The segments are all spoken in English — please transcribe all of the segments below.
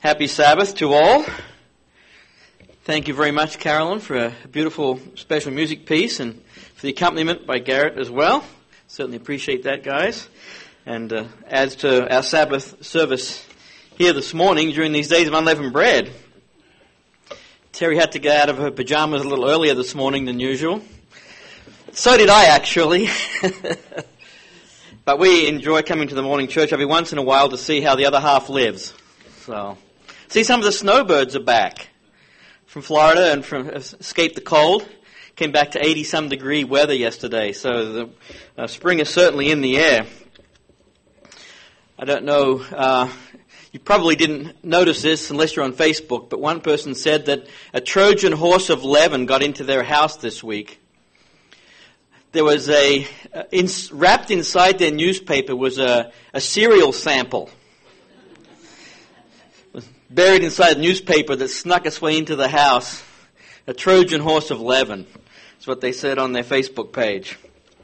Happy Sabbath to all. Thank you very much, Carolyn, for a beautiful special music piece and for the accompaniment by Garrett as well. Certainly appreciate that, guys. And adds to our Sabbath service here this morning during these days of unleavened bread. Terry had to get out of her pajamas a little earlier this morning than usual. So did I, actually. But we enjoy coming to the morning church every once in a while to see how the other half lives. So, see, some of the snowbirds are back from Florida and escaped the cold. Came back to 80-some degree weather yesterday, so the spring is certainly in the air. I don't know, you probably didn't notice this unless you're on Facebook, but one person said that a Trojan horse of leaven got into their house this week. There was wrapped inside their newspaper was a cereal sample. Buried inside the newspaper that snuck its way into the house. A Trojan horse of leaven. That's what they said on their Facebook page.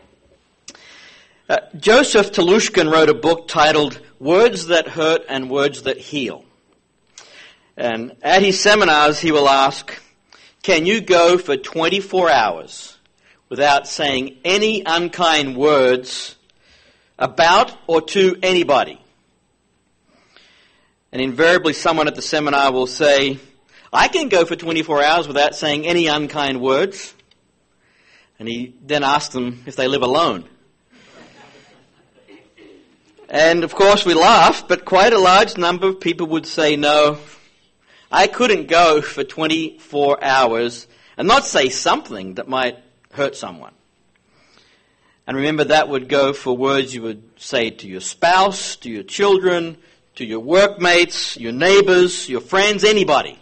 Joseph Telushkin wrote a book titled Words That Hurt and Words That Heal. And at his seminars he will ask, can you go for 24 hours without saying any unkind words about or to anybody? And invariably someone at the seminar will say, I can go for 24 hours without saying any unkind words. And he then asks them if they live alone. And of course we laugh, but quite a large number of people would say, no, I couldn't go for 24 hours and not say something that might hurt someone. And remember, that would go for words you would say to your spouse, to your children, to your workmates, your neighbors, your friends, anybody.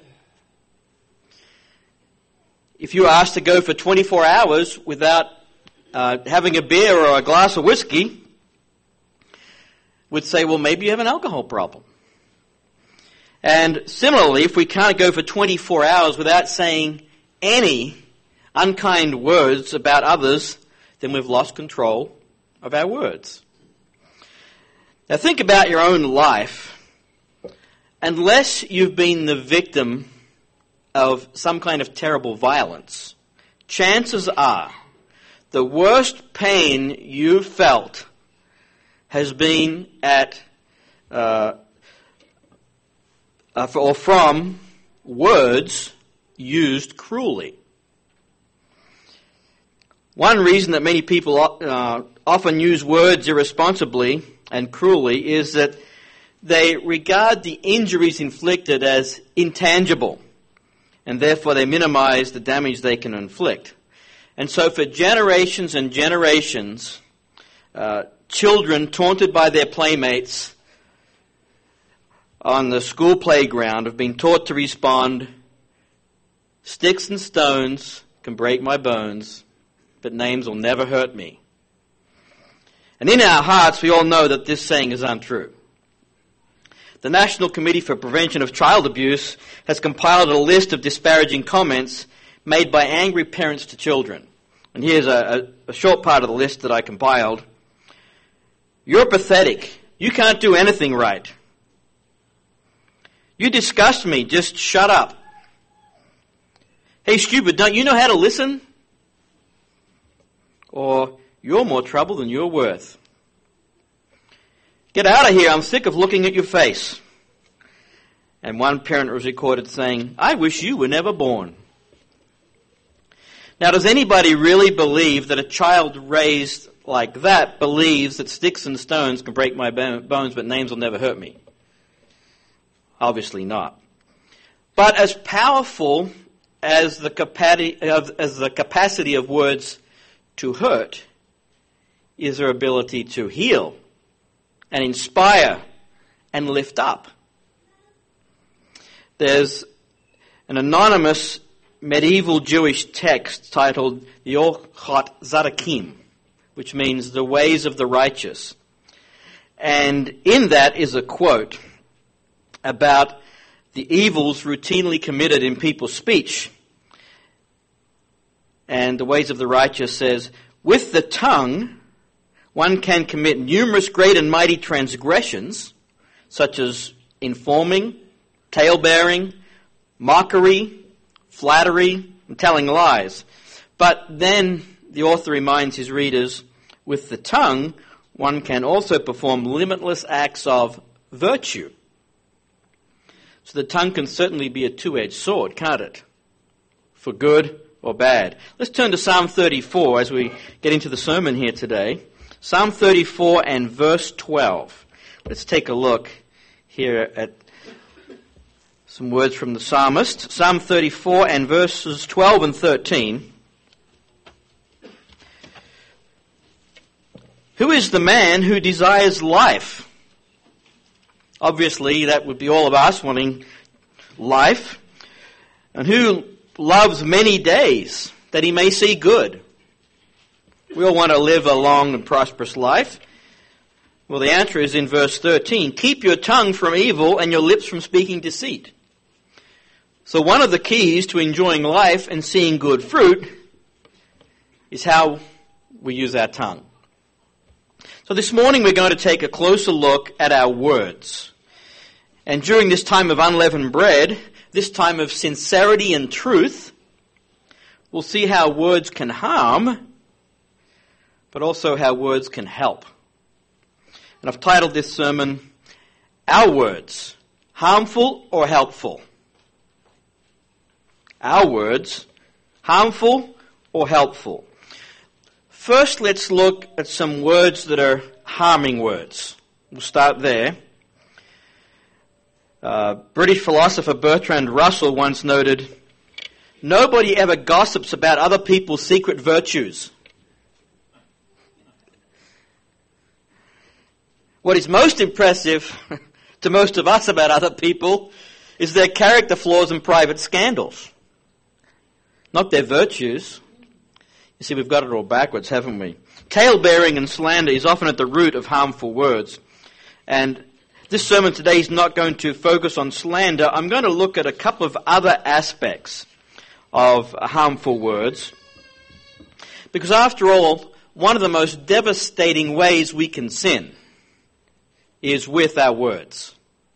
If you were asked to go for 24 hours without having a beer or a glass of whiskey, would say, well, maybe you have an alcohol problem. And similarly, if we can't go for 24 hours without saying any unkind words about others, then we've lost control of our words. Now think about your own life. Unless you've been the victim of some kind of terrible violence, chances are the worst pain you've felt has been at or from words used cruelly. One reason that many people often use words irresponsibly and cruelly is that they regard the injuries inflicted as intangible, and therefore they minimize the damage they can inflict. And so for generations and generations, children taunted by their playmates on the school playground have been taught to respond, sticks and stones can break my bones, but names will never hurt me. And in our hearts, we all know that this saying is untrue. The National Committee for Prevention of Child Abuse has compiled a list of disparaging comments made by angry parents to children. And here's a short part of the list that I compiled. You're pathetic. You can't do anything right. You disgust me. Just shut up. Hey, stupid, don't you know how to listen? Or, you're more trouble than you're worth. Get out of here, I'm sick of looking at your face. And one parent was recorded saying, I wish you were never born. Now, does anybody really believe that a child raised like that believes that sticks and stones can break my bones, but names will never hurt me? Obviously not. But as powerful as the capacity of words to hurt is their ability to heal and inspire and lift up. There's an anonymous medieval Jewish text titled the Orchot Zadakim, which means the ways of the righteous. And in that is a quote about the evils routinely committed in people's speech. And the ways of the righteous says, with the tongue, one can commit numerous great and mighty transgressions, such as informing, talebearing, mockery, flattery, and telling lies. But then the author reminds his readers, with the tongue, one can also perform limitless acts of virtue. So the tongue can certainly be a two-edged sword, can't it? For good or bad. Let's turn to Psalm 34 as we get into the sermon here today. Psalm 34 and verse 12. Let's take a look here at some words from the psalmist. Psalm 34 and verses 12 and 13. Who is the man who desires life? Obviously, that would be all of us wanting life. And who loves many days that he may see good? We all want to live a long and prosperous life. Well, the answer is in verse 13. Keep your tongue from evil and your lips from speaking deceit. So one of the keys to enjoying life and seeing good fruit is how we use our tongue. So this morning we're going to take a closer look at our words. And during this time of unleavened bread, this time of sincerity and truth, we'll see how words can harm, but also how words can help. And I've titled this sermon, Our Words, Harmful or Helpful? Our words, harmful or helpful? First, let's look at some words that are harming words. We'll start there. British philosopher Bertrand Russell once noted, nobody ever gossips about other people's secret virtues. What is most impressive to most of us about other people is their character flaws and private scandals, not their virtues. You see, we've got it all backwards, haven't we? Tale-bearing and slander is often at the root of harmful words. And this sermon today is not going to focus on slander. I'm going to look at a couple of other aspects of harmful words. Because after all, one of the most devastating ways we can sin is with our words.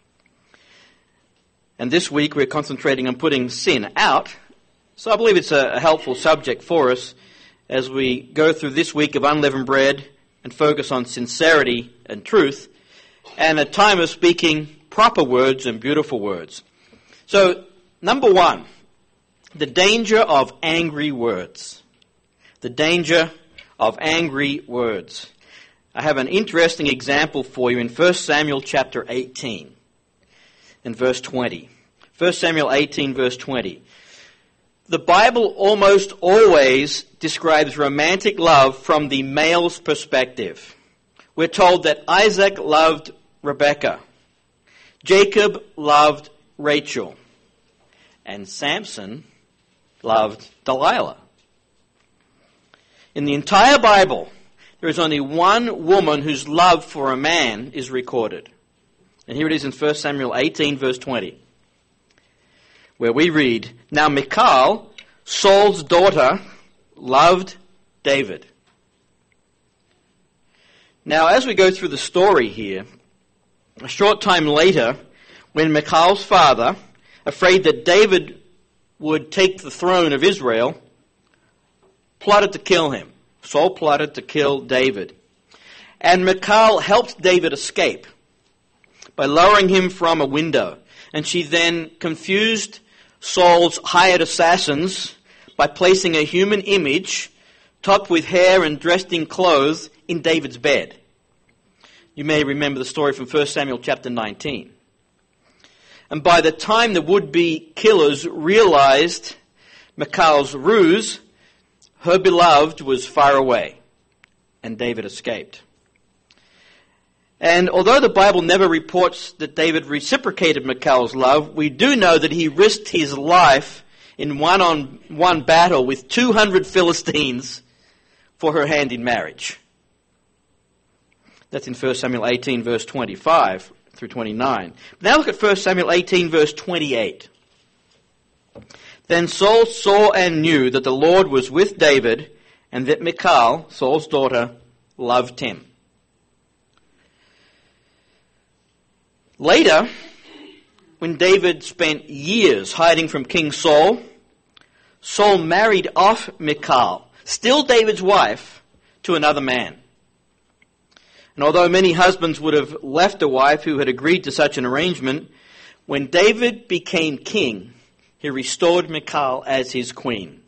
And this week we're concentrating on putting sin out. So I believe it's a helpful subject for us as we go through this week of unleavened bread and focus on sincerity and truth, and a time of speaking proper words and beautiful words. So, number one, the danger of angry words. The danger of angry words. I have an interesting example for you in 1 Samuel chapter 18 and verse 20. 1 Samuel 18 verse 20. The Bible almost always describes romantic love from the male's perspective. We're told that Isaac loved Rebekah, Jacob loved Rachel, and Samson loved Delilah. In the entire Bible, there is only one woman whose love for a man is recorded. And here it is in 1 Samuel 18 verse 20, where we read, Now Michal, Saul's daughter, loved David. Now, as we go through the story here, a short time later, when Michal's father, afraid that David would take the throne of Israel, plotted to kill him. Saul plotted to kill David. And Michal helped David escape by lowering him from a window. And she then confused Saul's hired assassins by placing a human image topped with hair and dressed in clothes in David's bed. You may remember the story from 1 Samuel chapter 19. And by the time the would-be killers realized Michal's ruse, her beloved was far away, and David escaped. And although the Bible never reports that David reciprocated Michal's love, we do know that he risked his life in one-on-one battle with 200 Philistines for her hand in marriage. That's in 1 Samuel 18 verse 25 through 29. Now look at 1 Samuel 18 verse 28. Then Saul saw and knew that the Lord was with David, and that Michal, Saul's daughter, loved him. Later, when David spent years hiding from King Saul, Saul married off Michal, still David's wife, to another man. And although many husbands would have left a wife who had agreed to such an arrangement, when David became king, he restored Michal as his queen.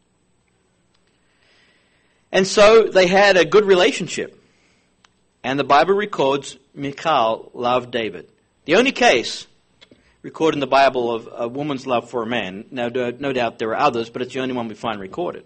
And so they had a good relationship. And the Bible records Michal loved David. The only case recorded in the Bible of a woman's love for a man. Now, no doubt there are others, but it's the only one we find recorded.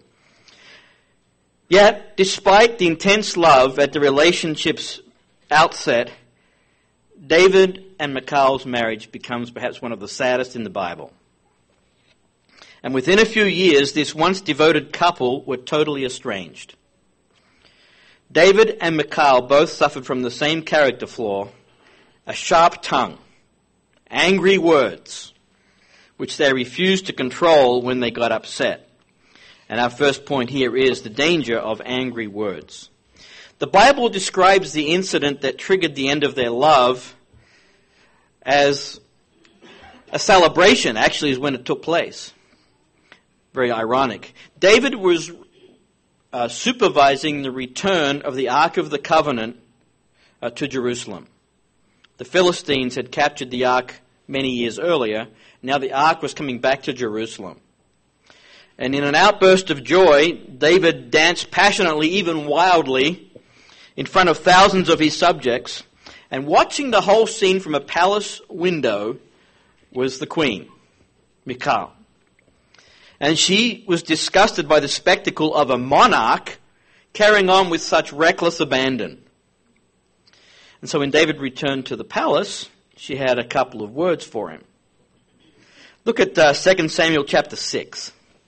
Yet, despite the intense love at the relationship's outset, David and Michal's marriage becomes perhaps one of the saddest in the Bible. And within a few years, this once devoted couple were totally estranged. David and Michal both suffered from the same character flaw, a sharp tongue, angry words, which they refused to control when they got upset. And our first point here is the danger of angry words. The Bible describes the incident that triggered the end of their love as a celebration, actually, is when it took place. Very ironic. David was supervising the return of the Ark of the Covenant to Jerusalem. The Philistines had captured the Ark many years earlier. Now the Ark was coming back to Jerusalem. And in an outburst of joy, David danced passionately, even wildly, in front of thousands of his subjects. And watching the whole scene from a palace window was the queen, Michal. And she was disgusted by the spectacle of a monarch carrying on with such reckless abandon. And so when David returned to the palace, she had a couple of words for him. Look at 2 Samuel chapter 6.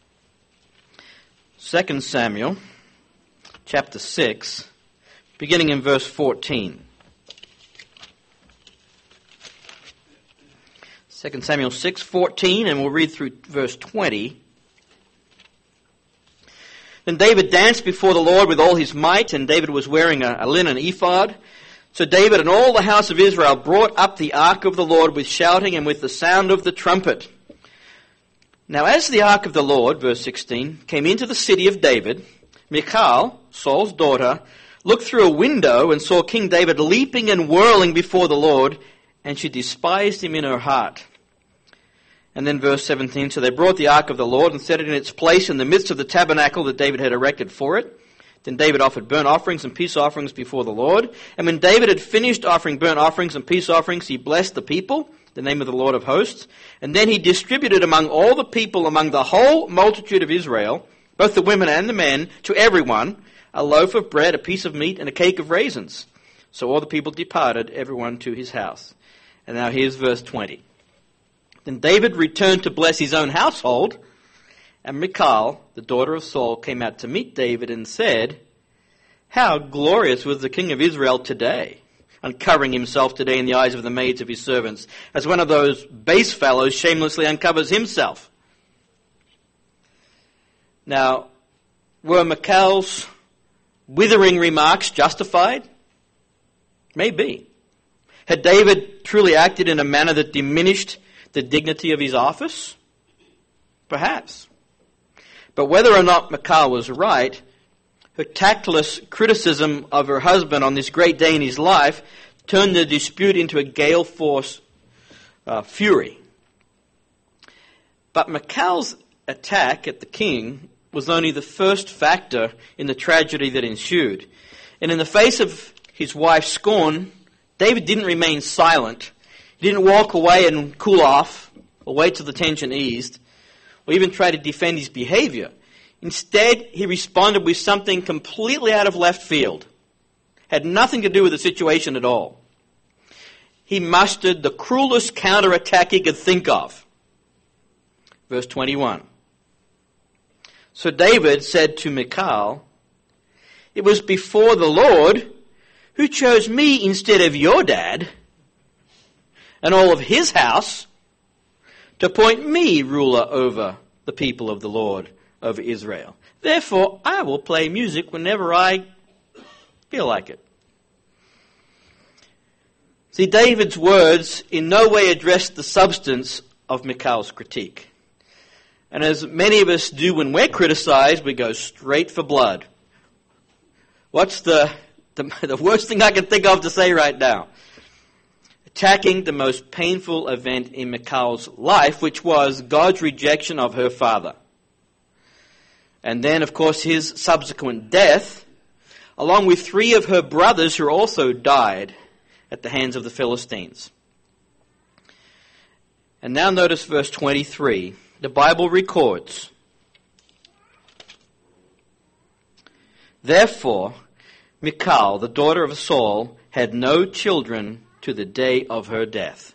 2 Samuel chapter 6, beginning in verse 14. 2 Samuel 6:14, and we'll read through verse 20. Then David danced before the Lord with all his might, and David was wearing a linen ephod. So David and all the house of Israel brought up the ark of the Lord with shouting and with the sound of the trumpet. Now as the ark of the Lord, verse 16, came into the city of David, Michal, Saul's daughter, looked through a window and saw King David leaping and whirling before the Lord, and she despised him in her heart. And then verse 17, so they brought the ark of the Lord and set it in its place in the midst of the tabernacle that David had erected for it. Then David offered burnt offerings and peace offerings before the Lord. And when David had finished offering burnt offerings and peace offerings, he blessed the people, the name of the Lord of hosts. And then he distributed among all the people, among the whole multitude of Israel, both the women and the men, to everyone, a loaf of bread, a piece of meat, and a cake of raisins. So all the people departed, everyone to his house. And now here's verse 20. Then David returned to bless his own household, and Michal, the daughter of Saul, came out to meet David and said, how glorious was the king of Israel today, uncovering himself today in the eyes of the maids of his servants, as one of those base fellows shamelessly uncovers himself. Now, were Michal's withering remarks justified? Maybe. Had David truly acted in a manner that diminished the dignity of his office? Perhaps. But whether or not Michal was right, her tactless criticism of her husband on this great day in his life turned the dispute into a gale force fury. But Michal's attack at the king was only the first factor in the tragedy that ensued. And in the face of his wife's scorn, David didn't remain silent. He didn't walk away and cool off or wait till the tension eased or even try to defend his behavior. Instead, he responded with something completely out of left field. Had nothing to do with the situation at all. He mustered the cruelest counterattack he could think of. Verse 21. So David said to Michal, it was before the Lord who chose me instead of your dad and all of his house to appoint me ruler over the people of the Lord, over Israel. Therefore, I will play music whenever I feel like it. See, David's words in no way address the substance of Michal's critique. And as many of us do when we're criticized, we go straight for blood. What's the worst thing I can think of to say right now? Attacking the most painful event in Michal's life, which was God's rejection of her father. And then, of course, his subsequent death, along with 3 of her brothers who also died at the hands of the Philistines. And now notice verse 23. The Bible records, "Therefore, Michal, the daughter of Saul, had no children to the day of her death."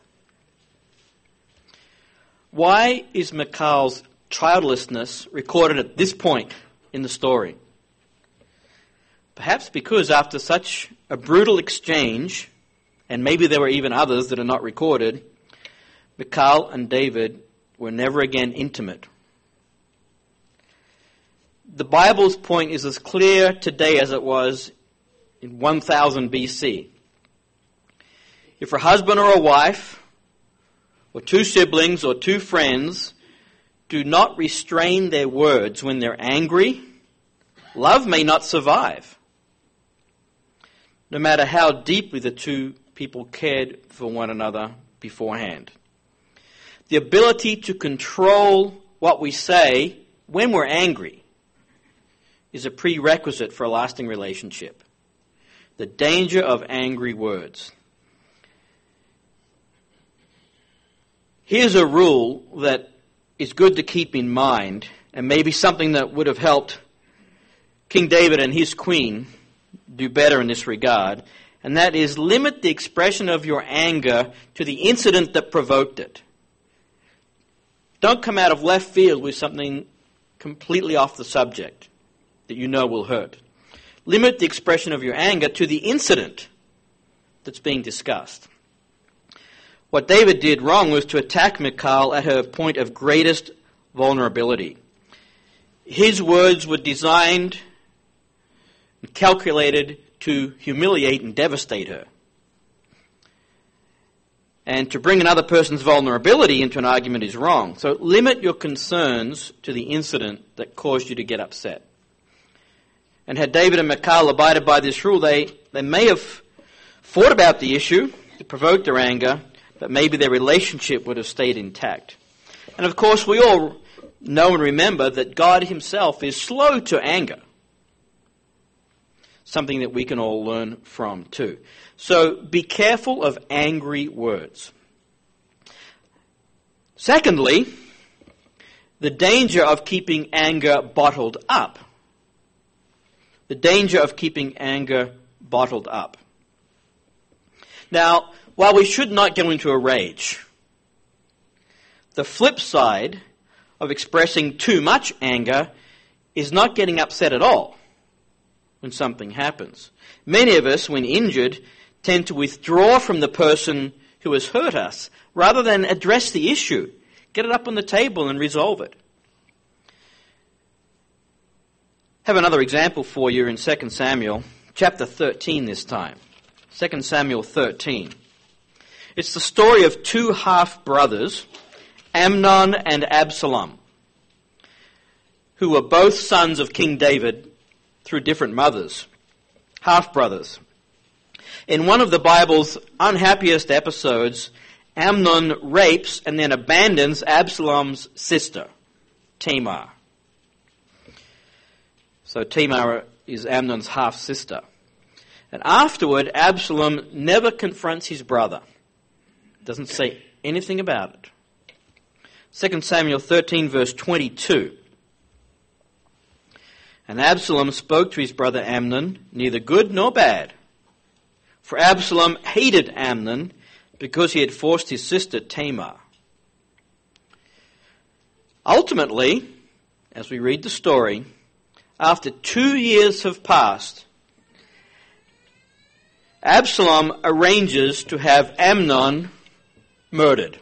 Why is Michal's childlessness recorded at this point in the story? Perhaps because after such a brutal exchange, and maybe there were even others that are not recorded, Michal and David were never again intimate. The Bible's point is as clear today as it was in 1000 BC. If a husband or a wife, or 2 siblings or 2 friends, do not restrain their words when they're angry, love may not survive, no matter how deeply the 2 people cared for one another beforehand. The ability to control what we say when we're angry is a prerequisite for a lasting relationship. The danger of angry words. Here's a rule that is good to keep in mind, and maybe something that would have helped King David and his queen do better in this regard, and that is limit the expression of your anger to the incident that provoked it. Don't come out of left field with something completely off the subject that you know will hurt. Limit the expression of your anger to the incident that's being discussed. What David did wrong was to attack Michal at her point of greatest vulnerability. His words were designed and calculated to humiliate and devastate her. And to bring another person's vulnerability into an argument is wrong. So limit your concerns to the incident that caused you to get upset. And had David and Michal abided by this rule, they may have fought about the issue to provoke their anger, but maybe their relationship would have stayed intact. And of course, we all know and remember that God himself is slow to anger. Something that we can all learn from too. So be careful of angry words. Secondly, the danger of keeping anger bottled up. The danger of keeping anger bottled up. Now, while we should not go into a rage, the flip side of expressing too much anger is not getting upset at all when something happens. Many of us, when injured, tend to withdraw from the person who has hurt us rather than address the issue, get it up on the table and resolve it. I have another example for you in 2 Samuel, chapter 13 this time. 2 Samuel 13. It's the story of 2 half-brothers, Amnon and Absalom, who were both sons of King David through different mothers, half-brothers. In one of the Bible's unhappiest episodes, Amnon rapes and then abandons Absalom's sister, Tamar. So Tamar is Amnon's half-sister. And afterward, Absalom never confronts his brother. Doesn't say anything about it. 2 Samuel 13, verse 22. And Absalom spoke to his brother Amnon, neither good nor bad. For Absalom hated Amnon because he had forced his sister Tamar. Ultimately, as we read the story, after 2 years have passed, Absalom arranges to have Amnon murdered.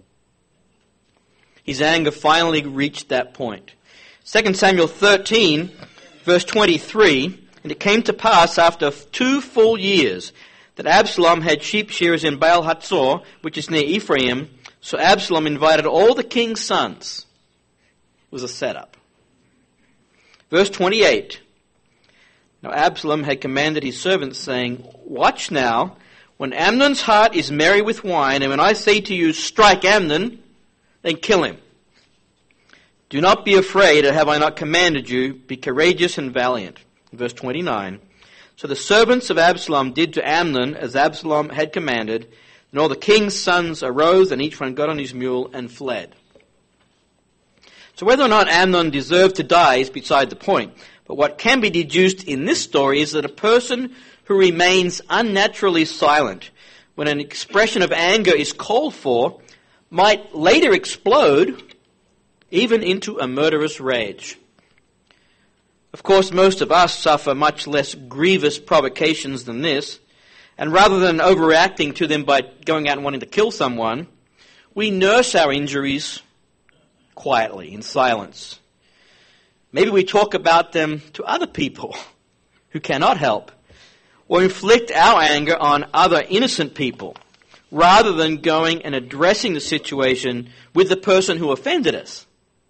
His anger finally reached that point. 2 Samuel 13, verse 23, and it came to pass after 2 full years that Absalom had sheep shearers in Baal Hatzor, which is near Ephraim, so Absalom invited all the king's sons. It was a setup. Verse 28. Now Absalom had commanded his servants, saying, "Watch now, when Amnon's heart is merry with wine, and when I say to you, strike Amnon, then kill him. Do not be afraid, or have I not commanded you? Be courageous and valiant." Verse 29. So the servants of Absalom did to Amnon as Absalom had commanded, and all the king's sons arose, and each one got on his mule and fled. So whether or not Amnon deserved to die is beside the point. But what can be deduced in this story is that a person who remains unnaturally silent when an expression of anger is called for might later explode even into a murderous rage. Of course, most of us suffer much less grievous provocations than this, and rather than overreacting to them by going out and wanting to kill someone, we nurse our injuries quietly, in silence. Maybe we talk about them to other people who cannot help, or inflict our anger on other innocent people, rather than going and addressing the situation with the person who offended us.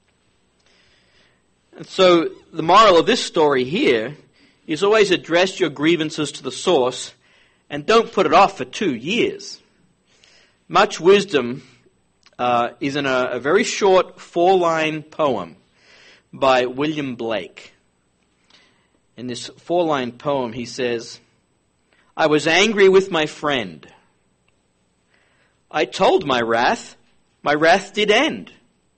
And so the moral of this story here is always address your grievances to the source and don't put it off for 2 years. Much wisdom is in a very short 4-line poem by William Blake. In this 4-line poem he says, "I was angry with my friend. I told my wrath did end.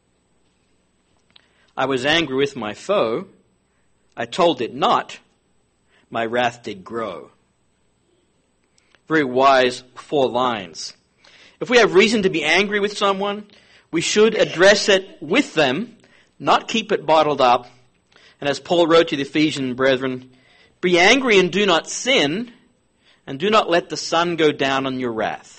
I was angry with my foe. I told it not. My wrath did grow." Very wise 4 lines. If we have reason to be angry with someone, we should address it with them, not keep it bottled up. And as Paul wrote to the Ephesian brethren, "Be angry and do not sin, and do not let the sun go down on your wrath."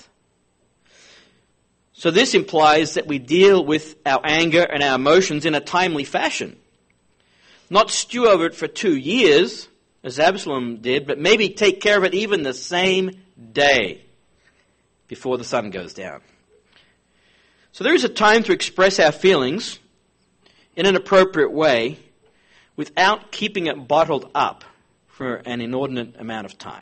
So this implies that we deal with our anger and our emotions in a timely fashion. Not stew over it for 2 years, as Absalom did, but maybe take care of it even the same day before the sun goes down. So there is a time to express our feelings in an appropriate way without keeping it bottled up for an inordinate amount of time.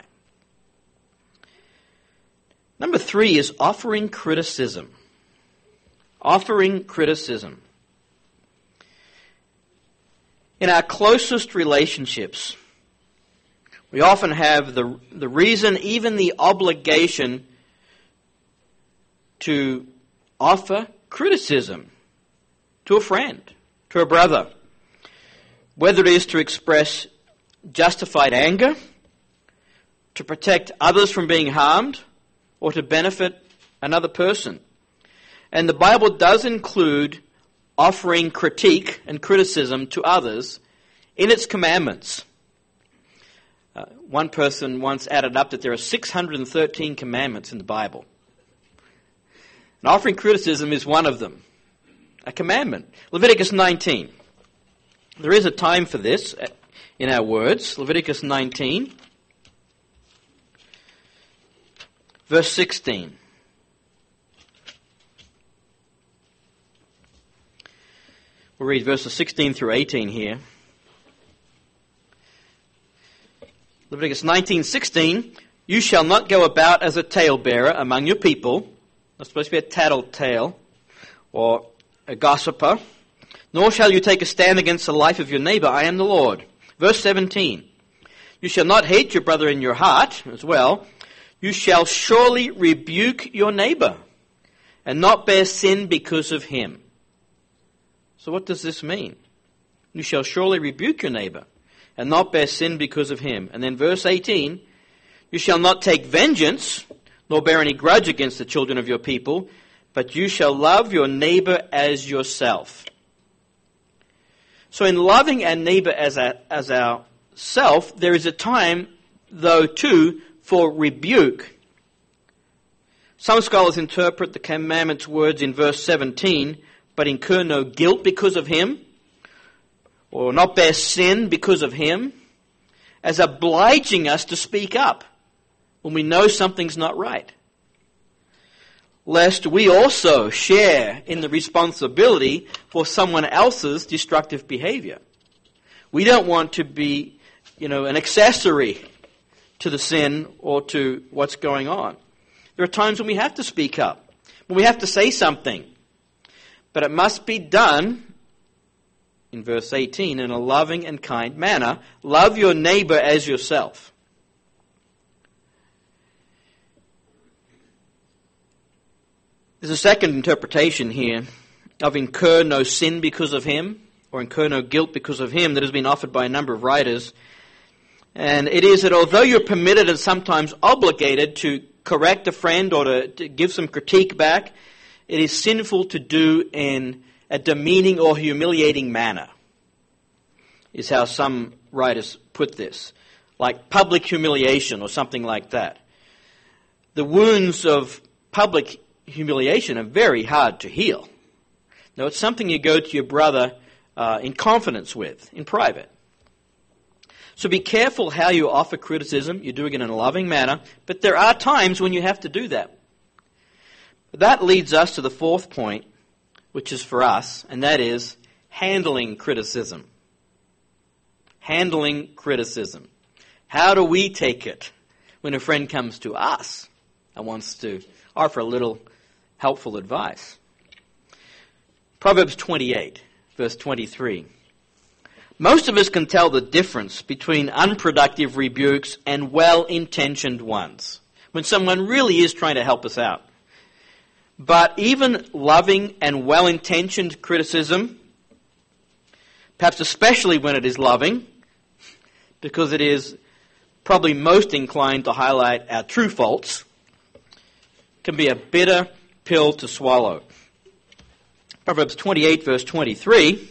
Number 3 is offering criticism. Offering criticism. In our closest relationships, we often have the reason, even the obligation, to offer criticism to a friend, to a brother, whether it is to express justified anger, to protect others from being harmed, or to benefit another person. And the Bible does include offering critique and criticism to others in its commandments. One person once added up that there are 613 commandments in the Bible. And offering criticism is one of them, a commandment. Leviticus 19. There is a time for this in our words. Leviticus 19, verse 16. We'll read verses 16 through 18 here. Leviticus 19:16, "You shall not go about as a talebearer among your people," not supposed to be a tattletale or a gossiper, "nor shall you take a stand against the life of your neighbor. I am the Lord." Verse 17, "You shall not hate your brother in your heart," as well. "You shall surely rebuke your neighbor and not bear sin because of him." So what does this mean? You shall surely rebuke your neighbor and not bear sin because of him. And then verse 18, "You shall not take vengeance, nor bear any grudge against the children of your people, but you shall love your neighbor as yourself." So in loving our neighbor as ourself, there is a time, though, too, for rebuke. Some scholars interpret the commandment's words in verse 17, "But incur no guilt because of him," or "not bear sin because of him," as obliging us to speak up when we know something's not right, lest we also share in the responsibility for someone else's destructive behavior. We don't want to be, an accessory to the sin or to what's going on. There are times when we have to speak up, when we have to say something, but it must be done, in verse 18, in a loving and kind manner. Love your neighbor as yourself. There's a second interpretation here of incur no sin because of him, or incur no guilt because of him, that has been offered by a number of writers. And it is that although you're permitted and sometimes obligated to correct a friend or to give some critique back, it is sinful to do in a demeaning or humiliating manner, is how some writers put this, like public humiliation or something like that. The wounds of public humiliation are very hard to heal. Now, it's something you go to your brother in confidence with, in private. So be careful how you offer criticism. You're doing it in a loving manner, but there are times when you have to do that. That leads us to the fourth point, which is for us, and that is handling criticism. Handling criticism. How do we take it when a friend comes to us and wants to offer a little helpful advice? Proverbs 28, verse 23. Most of us can tell the difference between unproductive rebukes and well-intentioned ones, when someone really is trying to help us out. But even loving and well-intentioned criticism, perhaps especially when it is loving, because it is probably most inclined to highlight our true faults, can be a bitter pill to swallow. Proverbs 28, verse 23,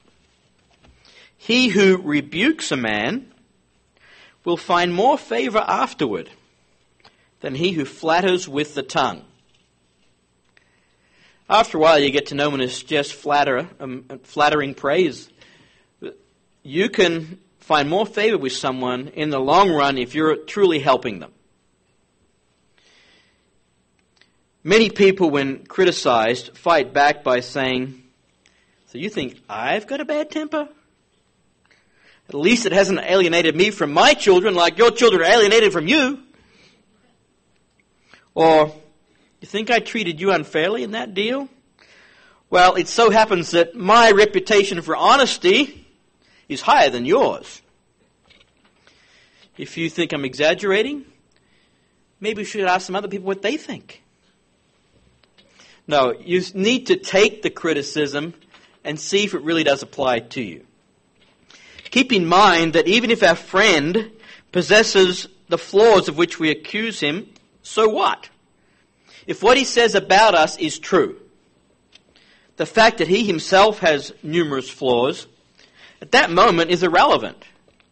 he who rebukes a man will find more favor afterward than he who flatters with the tongue. After a while, you get to know when it's just flattering praise. You can find more favor with someone in the long run if you're truly helping them. Many people, when criticized, fight back by saying, "So you think I've got a bad temper? At least it hasn't alienated me from my children like your children are alienated from you." Or, "You think I treated you unfairly in that deal? Well, it so happens that my reputation for honesty is higher than yours. If you think I'm exaggerating, maybe we should ask some other people what they think." No, you need to take the criticism and see if it really does apply to you. Keep in mind that even if our friend possesses the flaws of which we accuse him, so what? If what he says about us is true, the fact that he himself has numerous flaws, at that moment is irrelevant.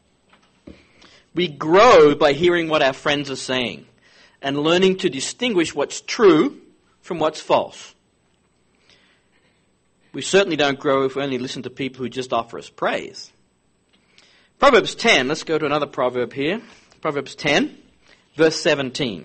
We grow by hearing what our friends are saying and learning to distinguish what's true from what's false. We certainly don't grow if we only listen to people who just offer us praise. Proverbs 10, let's go to another proverb here. Proverbs 10, verse 17.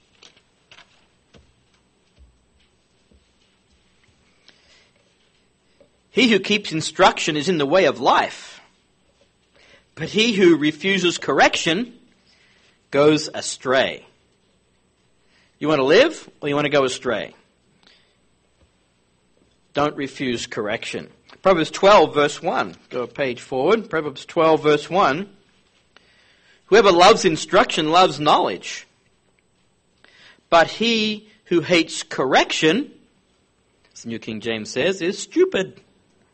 He who keeps instruction is in the way of life, but he who refuses correction goes astray. You want to live or you want to go astray? Don't refuse correction. Proverbs 12, verse 1. Go a page forward. Proverbs 12, verse 1. Whoever loves instruction loves knowledge, but he who hates correction, as the New King James says, is stupid.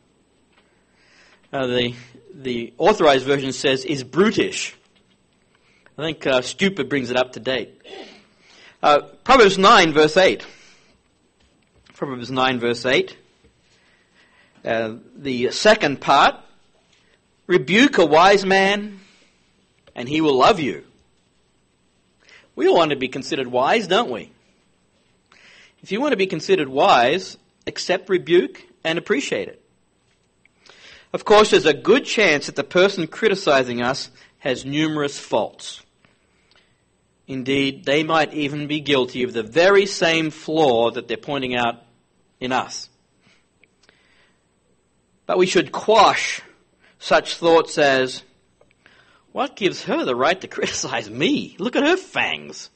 The Authorized Version says is brutish. I think stupid brings it up to date. Proverbs 9, verse 8. Proverbs 9, verse 8. The second part, rebuke a wise man and he will love you. We all want to be considered wise, don't we? If you want to be considered wise, accept rebuke and appreciate it. Of course, there's a good chance that the person criticizing us has numerous faults. Indeed, they might even be guilty of the very same flaw that they're pointing out in us. But we should quash such thoughts as, what gives her the right to criticize me? Look at her fangs.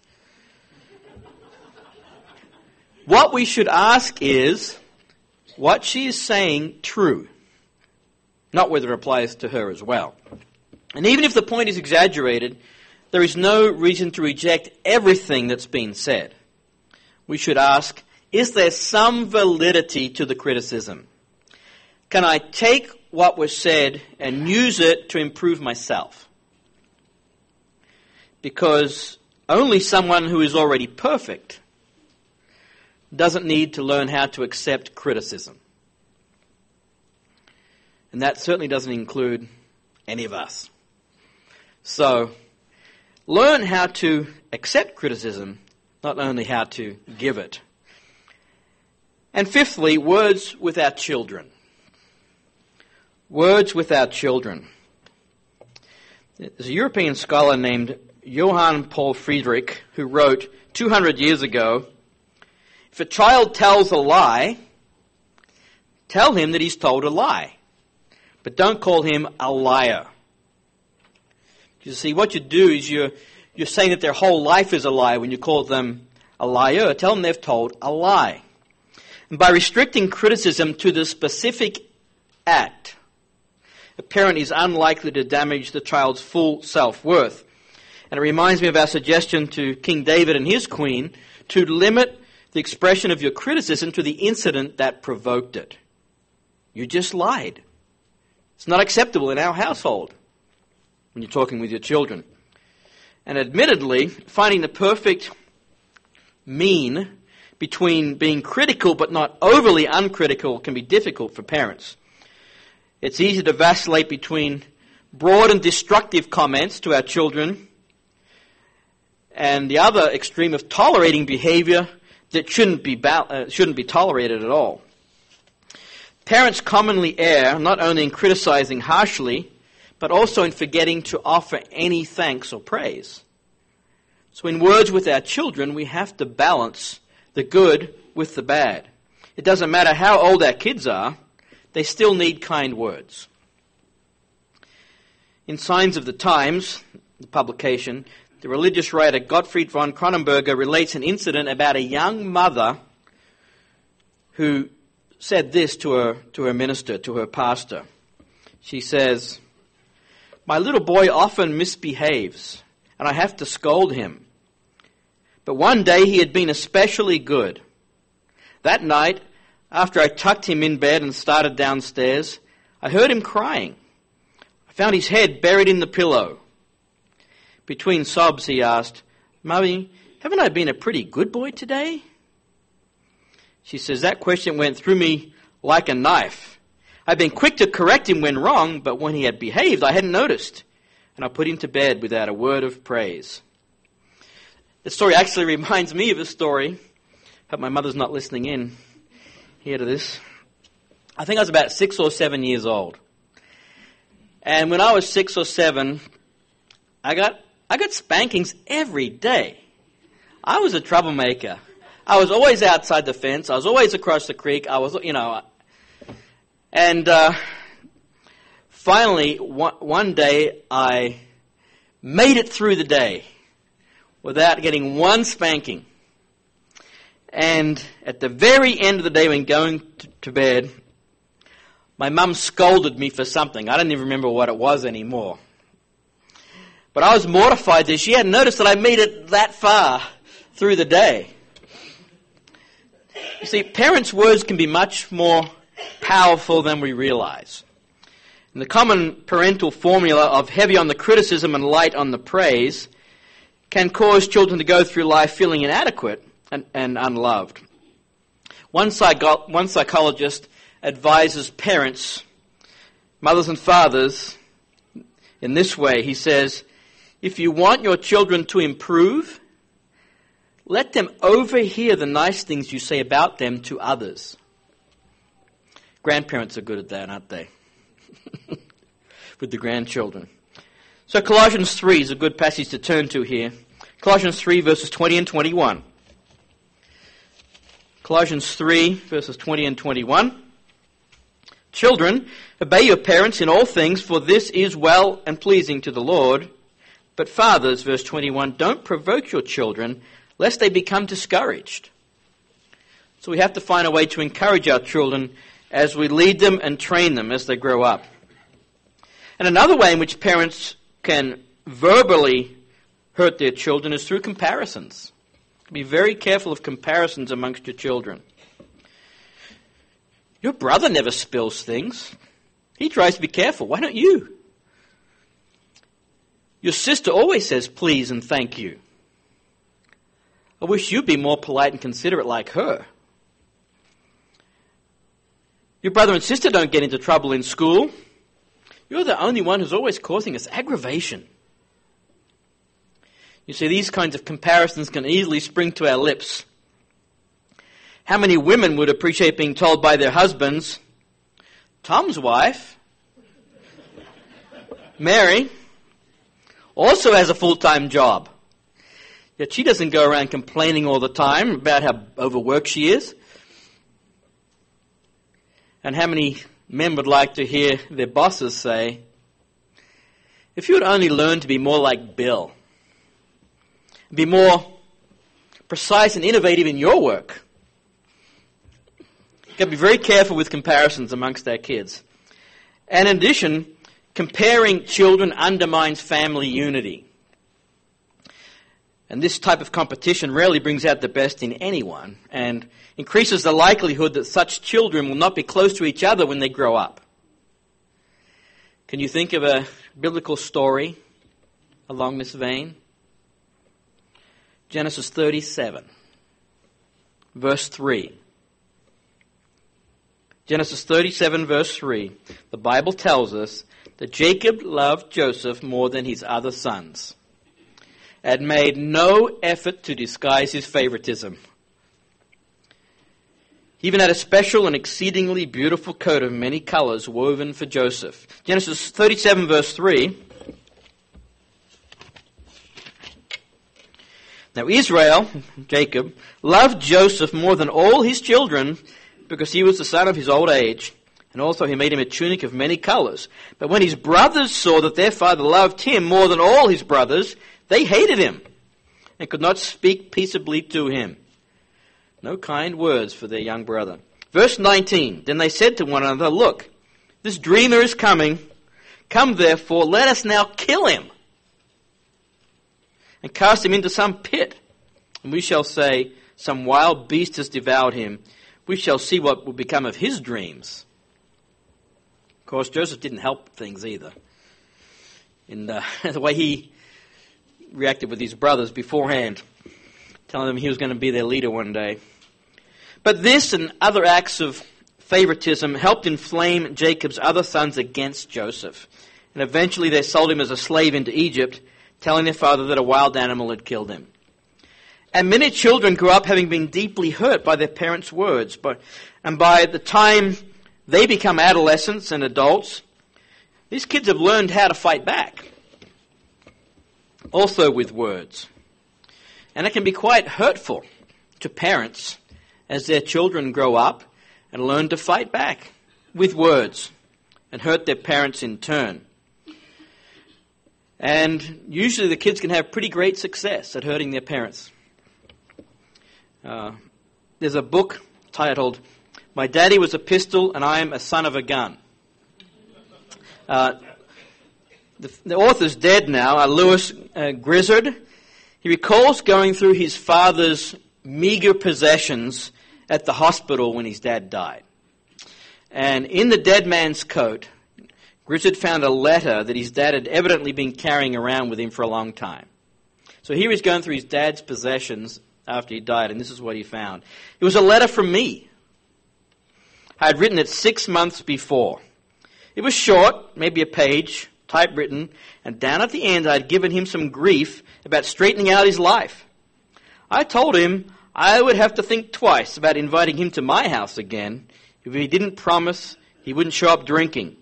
What we should ask is, what she is saying true? Not whether it applies to her as well. And even if the point is exaggerated, there is no reason to reject everything that's been said. We should ask, is there some validity to the criticism? Can I take what was said and use it to improve myself? Because only someone who is already perfect doesn't need to learn how to accept criticism. And that certainly doesn't include any of us. So, learn how to accept criticism, not only how to give it. And fifthly, words with our children. Words with our children. There's a European scholar named Johann Paul Friedrich who wrote 200 years ago, if a child tells a lie, tell him that he's told a lie. But don't call him a liar. You see, what you do is you're saying that their whole life is a lie when you call them a liar. Tell them they've told a lie. And by restricting criticism to the specific act, a parent is unlikely to damage the child's full self-worth. And it reminds me of our suggestion to King David and his queen to limit the expression of your criticism to the incident that provoked it. You just lied. It's not acceptable in our household when you're talking with your children. And admittedly, finding the perfect mean between being critical but not overly uncritical can be difficult for parents. It's easy to vacillate between broad and destructive comments to our children and the other extreme of tolerating behavior that shouldn't be tolerated at all. Parents commonly err not only in criticizing harshly, but also in forgetting to offer any thanks or praise. So in words with our children, we have to balance the good with the bad. It doesn't matter how old our kids are, they still need kind words. In Signs of the Times, the publication, the religious writer Gottfried von Kronenberger relates an incident about a young mother who said this to her minister, to her pastor. She says, "My little boy often misbehaves, and I have to scold him. But one day he had been especially good. That night, after I tucked him in bed and started downstairs, I heard him crying. I found his head buried in the pillow. Between sobs, he asked, 'Mummy, haven't I been a pretty good boy today?' She says, that question went through me like a knife. I'd been quick to correct him when wrong, but when he had behaved, I hadn't noticed. And I put him to bed without a word of praise." The story actually reminds me of a story. Hope my mother's not listening in here to this. I think I was about 6 or 7 years old. And when I was 6 or 7, I got spankings every day. I was a troublemaker. I was always outside the fence. I was always across the creek. And finally, one day, I made it through the day without getting one spanking. And at the very end of the day, when going to bed, my mum scolded me for something. I don't even remember what it was anymore. But I was mortified that she hadn't noticed that I made it that far through the day. You see, parents' words can be much more powerful than we realize. And the common parental formula of heavy on the criticism and light on the praise can cause children to go through life feeling inadequate and unloved. One psychologist advises parents, mothers and fathers, in this way. He says, if you want your children to improve, let them overhear the nice things you say about them to others. Grandparents are good at that, aren't they? With the grandchildren. So Colossians 3 is a good passage to turn to here. Colossians 3, verses 20 and 21. Colossians 3, verses 20 and 21. Children, obey your parents in all things, for this is well and pleasing to the Lord. But fathers, verse 21, don't provoke your children, lest they become discouraged. So we have to find a way to encourage our children as we lead them and train them as they grow up. And another way in which parents can verbally hurt their children is through comparisons. Be very careful of comparisons amongst your children. Your brother never spills things. He tries to be careful. Why don't you? Your sister always says please and thank you. I wish you'd be more polite and considerate like her. Your brother and sister don't get into trouble in school. You're the only one who's always causing us aggravation. You see, these kinds of comparisons can easily spring to our lips. How many women would appreciate being told by their husbands, Tom's wife, Mary, also has a full-time job. Yet she doesn't go around complaining all the time about how overworked she is. And how many men would like to hear their bosses say, if you would only learn to be more like Bill, be more precise and innovative in your work. You've got to be very careful with comparisons amongst our kids. And in addition, comparing children undermines family unity. And this type of competition rarely brings out the best in anyone and increases the likelihood that such children will not be close to each other when they grow up. Can you think of a biblical story along this vein? Genesis 37, verse 3. Genesis 37, verse 3. The Bible tells us that Jacob loved Joseph more than his other sons and made no effort to disguise his favoritism. He even had a special and exceedingly beautiful coat of many colors woven for Joseph. Genesis 37, verse 3. Now Israel, Jacob, loved Joseph more than all his children because he was the son of his old age, and also he made him a tunic of many colors. But when his brothers saw that their father loved him more than all his brothers, they hated him and could not speak peaceably to him. No kind words for their young brother. Verse 19, then they said to one another, look, this dreamer is coming. Come therefore, let us now kill him and cast him into some pit. And we shall say, some wild beast has devoured him. We shall see what will become of his dreams. Of course, Joseph didn't help things either in the way he reacted with his brothers beforehand, telling them he was going to be their leader one day. But this and other acts of favoritism helped inflame Jacob's other sons against Joseph. And eventually they sold him as a slave into Egypt, telling their father that a wild animal had killed him. And many children grew up having been deeply hurt by their parents' words. And by the time they become adolescents and adults, these kids have learned how to fight back. Also with words. And it can be quite hurtful to parents as their children grow up and learn to fight back with words and hurt their parents in turn. And usually the kids can have pretty great success at hurting their parents. There's a book titled, My Daddy Was a Pistol and I Am a Son of a Gun. The author's dead now, Lewis Grizzard. He recalls going through his father's meager possessions at the hospital when his dad died. And in the dead man's coat, Grizzard found a letter that his dad had evidently been carrying around with him for a long time. So here he's going through his dad's possessions after he died, and this is what he found. It was a letter from me. I had written it 6 months before. It was short, maybe a page, typewritten, and down at the end I had given him some grief about straightening out his life. I told him I would have to think twice about inviting him to my house again if he didn't promise he wouldn't show up drinking.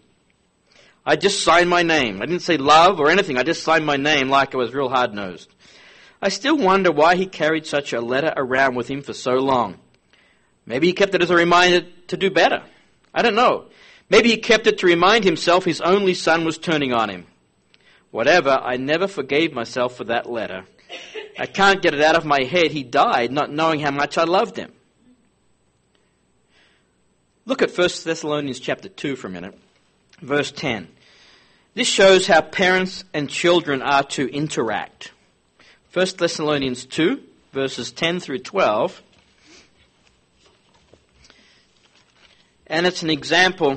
I just signed my name. I didn't say love or anything. I just signed my name like I was real hard-nosed. I still wonder why he carried such a letter around with him for so long. Maybe he kept it as a reminder to do better. I don't know. Maybe he kept it to remind himself his only son was turning on him. Whatever, I never forgave myself for that letter. I can't get it out of my head. He died not knowing how much I loved him. Look at 1 Thessalonians chapter 2 for a minute, verse 10. This shows how parents and children are to interact. 1 Thessalonians 2, verses 10 through 12. And it's an example,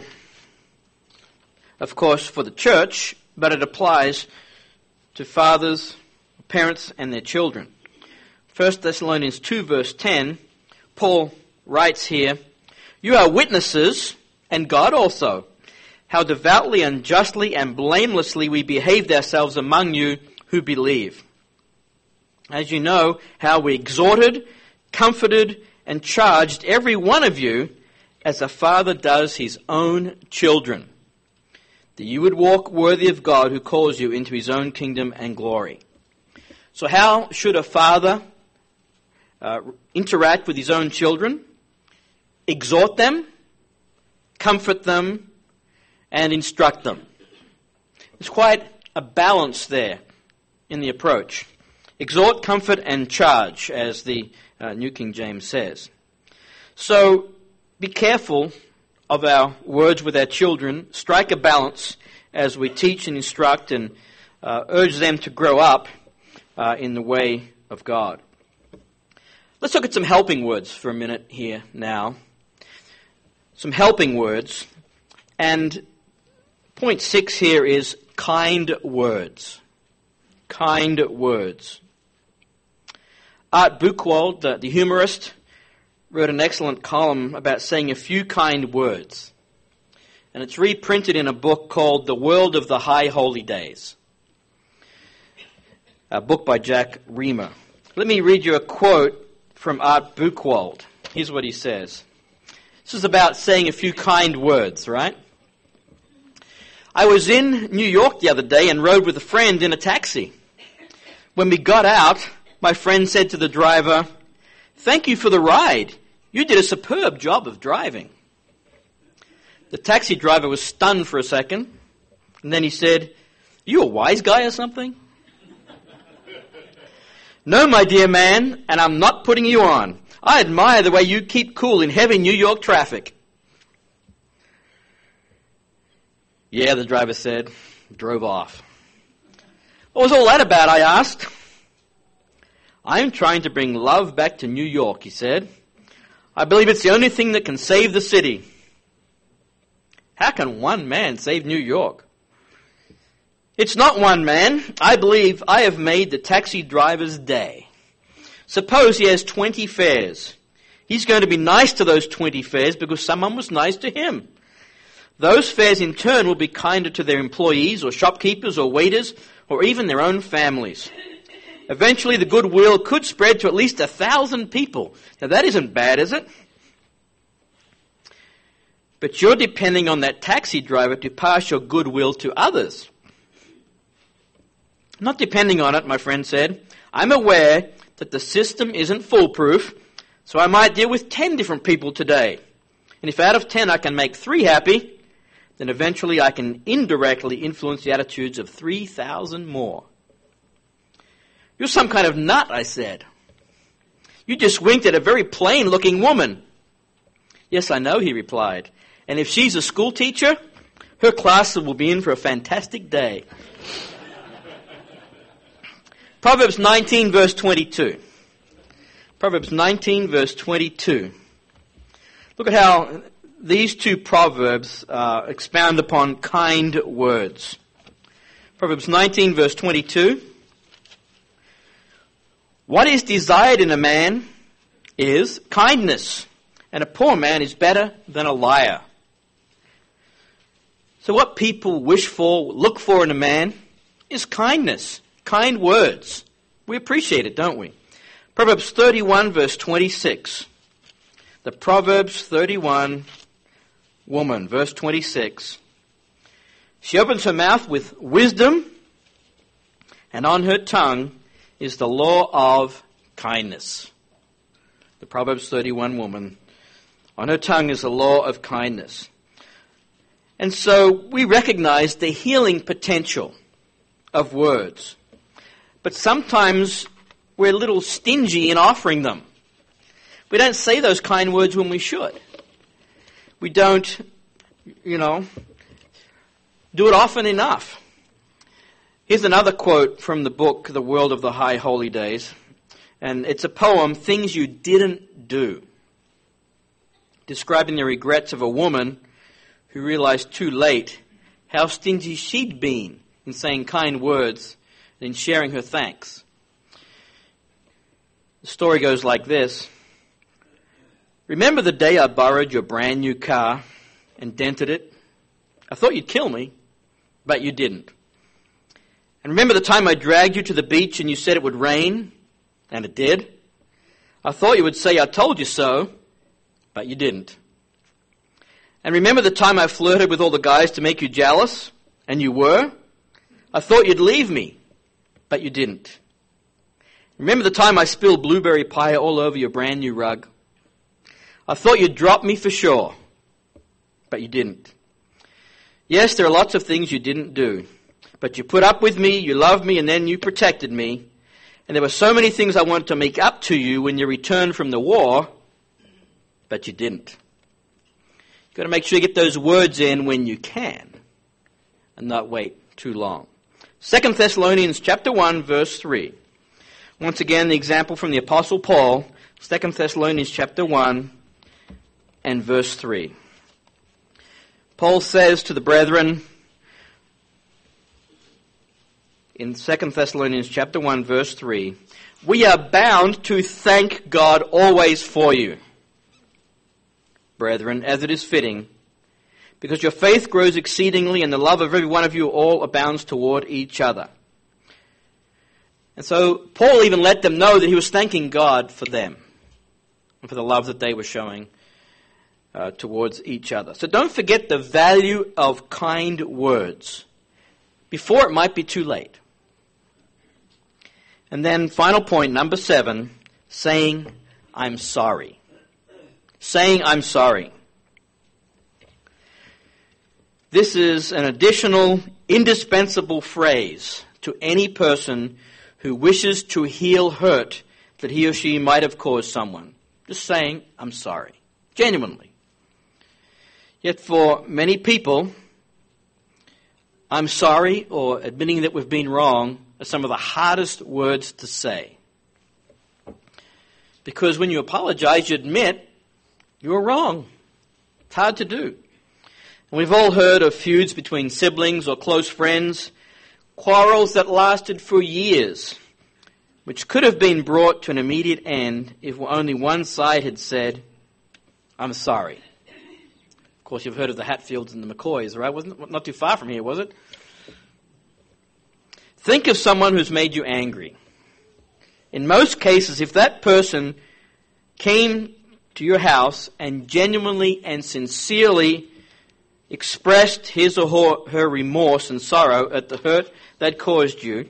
of course, for the church, but it applies to fathers, parents, and their children. 1 Thessalonians 2, verse 10, Paul writes here, "You are witnesses, and God also, how devoutly and justly and blamelessly we behaved ourselves among you who believe. As you know, how we exhorted, comforted, and charged every one of you as a father does his own children, that you would walk worthy of God who calls you into his own kingdom and glory." So how should a father interact with his own children? Exhort them, comfort them, and instruct them. There's quite a balance there in the approach. Exhort, comfort, and charge, as the New King James says. So be careful of our words with our children. Strike a balance as we teach and instruct and urge them to grow up in the way of God. Let's look at some helping words for a minute here now. Some helping words. And point 6 here is kind words. Kind words. Art Buchwald, the humorist, wrote an excellent column about saying a few kind words. And it's reprinted in a book called The World of the High Holy Days, a book by Jack Riemer. Let me read you a quote from Art Buchwald. Here's what he says. This is about saying a few kind words, right? "I was in New York the other day and rode with a friend in a taxi. When we got out, my friend said to the driver, 'Thank you for the ride. You did a superb job of driving.' The taxi driver was stunned for a second, and then he said, 'You a wise guy or something?' 'No, my dear man, and I'm not putting you on. I admire the way you keep cool in heavy New York traffic.' 'Yeah,' the driver said, drove off. 'What was all that about?' I asked. 'I'm trying to bring love back to New York,' he said. 'I believe it's the only thing that can save the city.' 'How can one man save New York?' 'It's not one man. I believe I have made the taxi driver's day. Suppose he has 20 fares. He's going to be nice to those 20 fares because someone was nice to him. Those fares in turn will be kinder to their employees or shopkeepers or waiters or even their own families. Eventually the goodwill could spread to at least 1,000 people. Now that isn't bad, is it? But you're depending on that taxi driver to pass your goodwill to others.' 'I'm not depending on it,' my friend said. 'I'm aware that the system isn't foolproof, so I might deal with 10 different people today. And if out of 10 I can make 3 happy, then eventually I can indirectly influence the attitudes of 3,000 more.' 'You're some kind of nut,' I said. 'You just winked at a very plain-looking woman.' 'Yes, I know,' he replied. 'And if she's a school teacher, her class will be in for a fantastic day.'" Proverbs 19, verse 22. Proverbs 19, verse 22. Look at how these two proverbs expound upon kind words. Proverbs 19, verse 22. "What is desired in a man is kindness, and a poor man is better than a liar." So what people wish for, look for in a man, is kindness. Kind words. We appreciate it, don't we? Proverbs 31, verse 26. The Proverbs 31 woman, verse 26. "She opens her mouth with wisdom, and on her tongue is the law of kindness. The Proverbs 31 woman, on her tongue is the law of kindness. And so we recognize the healing potential of words. But sometimes we're a little stingy in offering them. We don't say those kind words when we should. We don't, do it often enough. Here's another quote from the book, The World of the High Holy Days. And it's a poem, Things You Didn't Do, describing the regrets of a woman who realized too late how stingy she'd been in saying kind words and in sharing her thanks. The story goes like this. Remember the day I borrowed your brand new car and dented it? I thought you'd kill me, but you didn't. And remember the time I dragged you to the beach and you said it would rain? And it did. I thought you would say I told you so, but you didn't. And remember the time I flirted with all the guys to make you jealous? And you were? I thought you'd leave me, but you didn't. Remember the time I spilled blueberry pie all over your brand new rug? I thought you'd drop me for sure, but you didn't. Yes, there are lots of things you didn't do, but you put up with me, you loved me, and then you protected me. And there were so many things I wanted to make up to you when you returned from the war, but you didn't. You've got to make sure you get those words in when you can and not wait too long. 2 Thessalonians chapter 1, verse 3. Once again, the example from the Apostle Paul, 2 Thessalonians chapter 1 and verse 3. Paul says to the brethren in 2 Thessalonians chapter 1, verse 3, we are bound to thank God always for you, brethren, as it is fitting, because your faith grows exceedingly and the love of every one of you all abounds toward each other. And so Paul even let them know that he was thanking God for them and for the love that they were showing towards each other. So don't forget the value of kind words before it might be too late. And then final point, number 7, saying, I'm sorry. Saying, I'm sorry. This is an additional, indispensable phrase to any person who wishes to heal hurt that he or she might have caused someone. Just saying, I'm sorry. Genuinely. Yet for many people, I'm sorry or admitting that we've been wrong are some of the hardest words to say. Because when you apologize, you admit you were wrong. It's hard to do. And we've all heard of feuds between siblings or close friends, quarrels that lasted for years, which could have been brought to an immediate end if only one side had said, I'm sorry. Of course, you've heard of the Hatfields and the McCoys, right? Wasn't not too far from here, was it? Think of someone who's made you angry. In most cases, if that person came to your house and genuinely and sincerely expressed his or her remorse and sorrow at the hurt that caused you,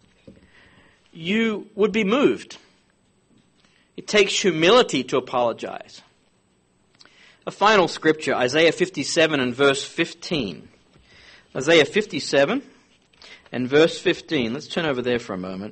you would be moved. It takes humility to apologize. A final scripture, Isaiah 57 and verse 15. Isaiah 57 and verse 15. Let's turn over there for a moment.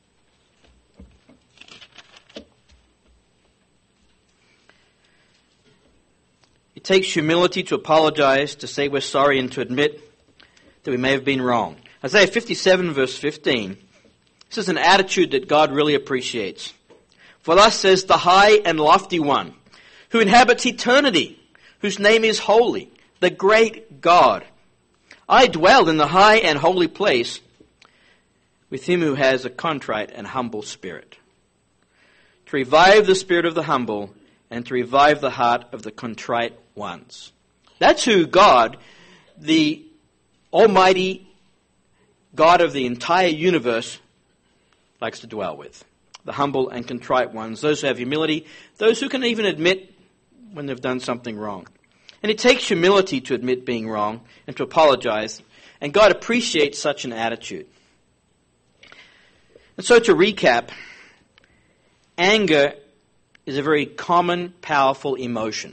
It takes humility to apologize, to say we're sorry, and to admit that we may have been wrong. Isaiah 57 verse 15. This is an attitude that God really appreciates. For thus says the high and lofty one, who inhabits eternity, whose name is holy, the great God. I dwell in the high and holy place with him who has a contrite and humble spirit, to revive the spirit of the humble and to revive the heart of the contrite ones. That's who God, the Almighty God of the entire universe, likes to dwell with. The humble and contrite ones, those who have humility, those who can even admit when they've done something wrong. And it takes humility to admit being wrong and to apologize, and God appreciates such an attitude. And so to recap, anger is a very common, powerful emotion.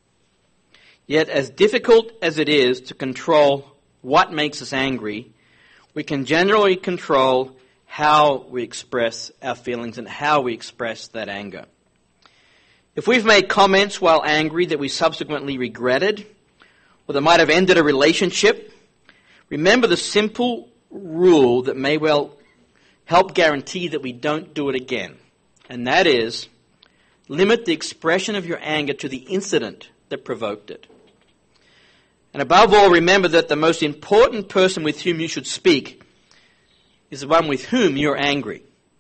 Yet as difficult as it is to control what makes us angry, we can generally control how we express our feelings and how we express that anger. If we've made comments while angry that we subsequently regretted, or that might have ended a relationship, remember the simple rule that may well help guarantee that we don't do it again. And that is, limit the expression of your anger to the incident that provoked it. And above all, remember that the most important person with whom you should speak is the one with whom you're angry.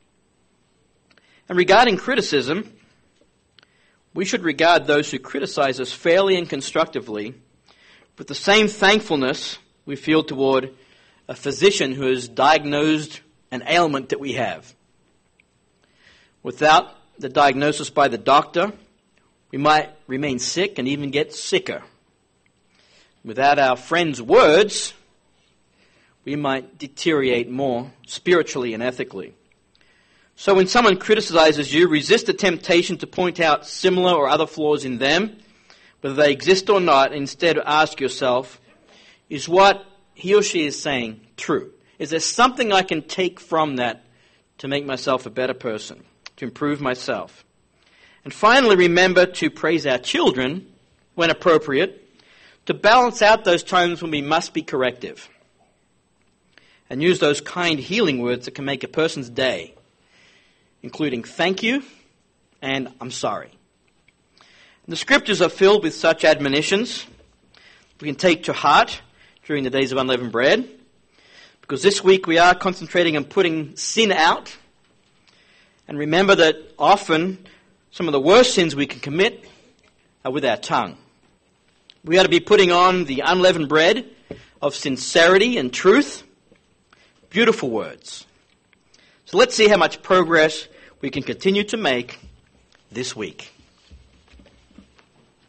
And regarding criticism, we should regard those who criticize us fairly and constructively with the same thankfulness we feel toward a physician who has diagnosed an ailment that we have. Without the diagnosis by the doctor, we might remain sick and even get sicker. Without our friends' words, we might deteriorate more spiritually and ethically. So when someone criticizes you, resist the temptation to point out similar or other flaws in them, whether they exist or not, and instead ask yourself, is what he or she is saying true? Is there something I can take from that to make myself a better person, to improve myself? And finally, remember to praise our children when appropriate, to balance out those times when we must be corrective. And use those kind healing words that can make a person's day, including thank you and I'm sorry. The scriptures are filled with such admonitions we can take to heart during the days of unleavened bread, because this week we are concentrating on putting sin out. And remember that often some of the worst sins we can commit are with our tongue. We ought to be putting on the unleavened bread of sincerity and truth. Beautiful words. So let's see how much progress we can continue to make this week.